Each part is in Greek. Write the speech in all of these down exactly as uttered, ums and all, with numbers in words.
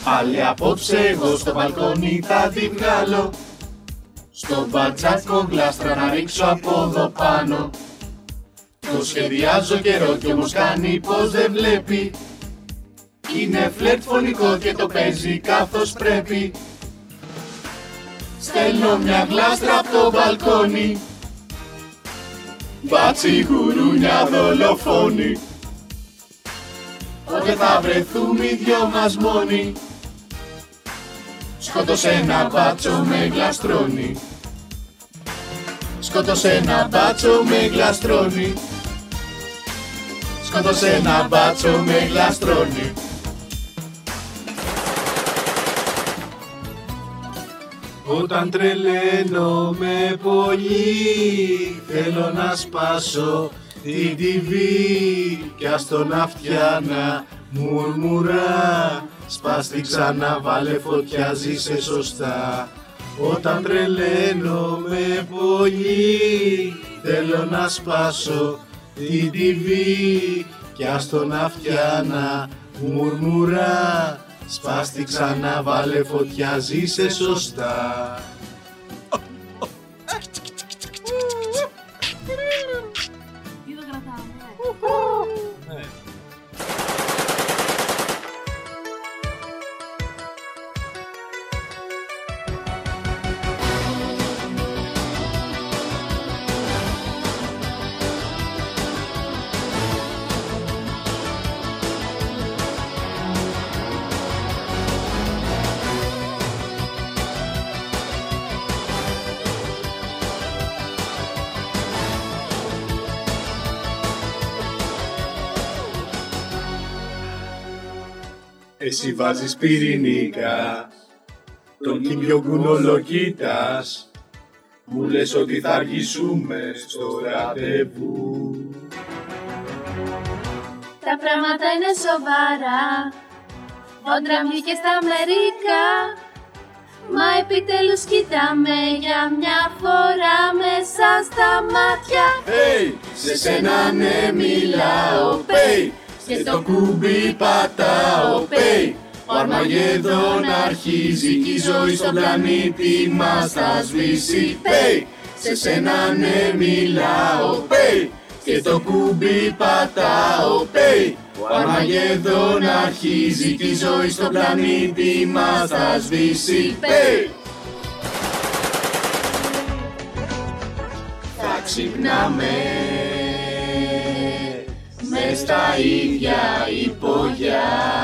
Πάλι απόψε εγώ στο μπαλκόνι θα τη βγάλω, στο μπατζάκο γλάστρα να ρίξω από εδώ πάνω. Το σχεδιάζω καιρό κι όμως κάνει πως δεν βλέπει. Είναι φλερτ φωνικό και το παίζει καθώς πρέπει. Στέλνω μια γλάστρα από το μπαλκόνι, μπάτσι γουρούνια δολοφόνη. Πότε θα βρεθούμε οι δυο μας μόνοι, σκότωσε ένα μπάτσο με γλαστρώνει. Σκότωσε ένα μπάτσο με γλαστρώνει. Σκότωσε ένα μπάτσο με γλαστρώνει. Όταν τρελαίνομαι πολύ, θέλω να σπάσω την τι βι κι ας τον αυτιά να μουρμουρά. Σπάστη ξανά, βάλε φωτιά, ζήσε σωστά. Όταν τρελαίνομαι πολύ, θέλω να σπάσω την τι βι κι ας τον αυτιά να μουρμουρά. Σπάστη ξανά, βάλε φωτιά, ζήσε σωστά. Τι το κρατάμε. Ναι. Εσύ βάζεις πυρηνικά, τον Κιμ Τζονγκ-Un ολοκοίτας. Μου λες ότι θα αργήσουμε στο ραντεβού. Τα πράγματα είναι σοβαρά, όντρα βγήκε στα Αμερικά. Μα επιτέλους κοιτάμε για μια φορά μέσα στα μάτια. Hey, σε σένα ναι μιλάω, pay, και το κουμπί πατάω, pay. Ο Αρμαγεδόν αρχίζει κι η ζωή στον πλανήτη μας θα σβήσει, pay. Σε σένα ναι μιλάω, pay, και το κουμπί πατάω, pay. Ο Αρμαγεδόν αρχίζει κι η ζωή στον πλανήτη μας θα σβήσει, pay. Θα ξυπνάμε μες στα ίδια υπόγεια,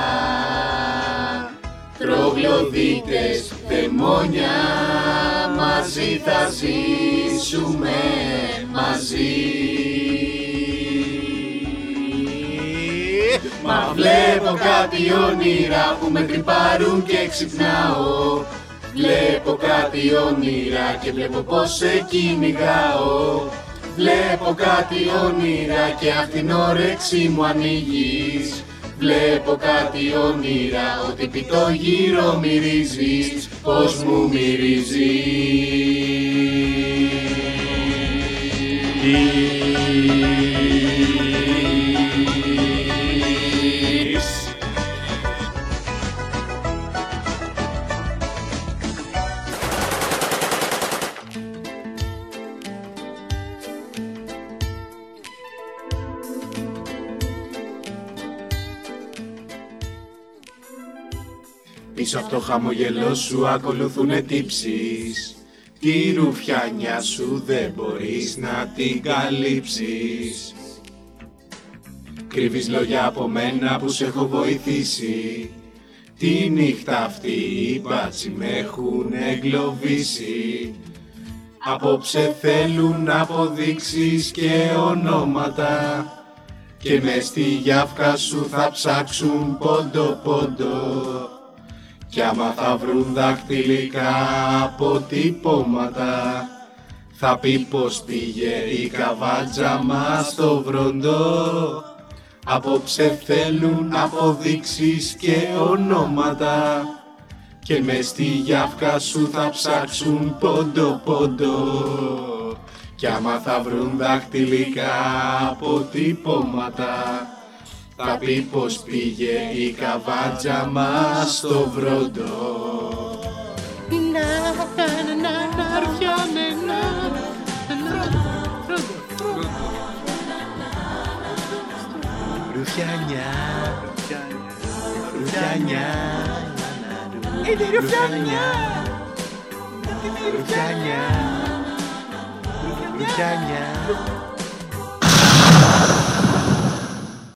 τρογλωδίτες, δαιμόνια, μαζί θα ζήσουμε μαζί. Μα βλέπω κάτι όνειρα που με τρυπάρουν και ξυπνάω. Βλέπω κάτι όνειρα και βλέπω πως σε κυνηγάω. Βλέπω κάτι όνειρα και απ' την όρεξη μου ανοίγεις. Βλέπω κάτι όνειρα ότι επί το γύρο μυρίζεις, πως μου μυρίζεις. Πίσω από το χαμογελό σου ακολουθούνε τύψεις. Τη ρουφιάνια σου δεν μπορείς να την καλύψεις. Κρύβεις λόγια από μένα που σε έχω βοηθήσει. Τη νύχτα αυτή οι μπάτσι με έχουν εγκλωβίσει. Απόψε θέλουν αποδείξεις και ονόματα. Και μες στη γιάφκα σου θα ψάξουν πόντο πόντο. Κι άμα θα βρουν δακτυλικά αποτυπώματα, θα πει πως πήγε η καβάτζα μας στο βροντό. Απόψε θέλουν αποδείξεις και ονόματα. Και μες στη γιάφκα σου θα ψάξουν πόντο πόντο. Κι άμα θα βρουν δακτυλικά αποτυπώματα, θα πει πως πήγε η καβάτζα μας στο βρόντο. Ρουφιάνια, Ρουφιάνια, είναι Ρουφιάνια, Ρουφιάνια, Ρουφιάνια.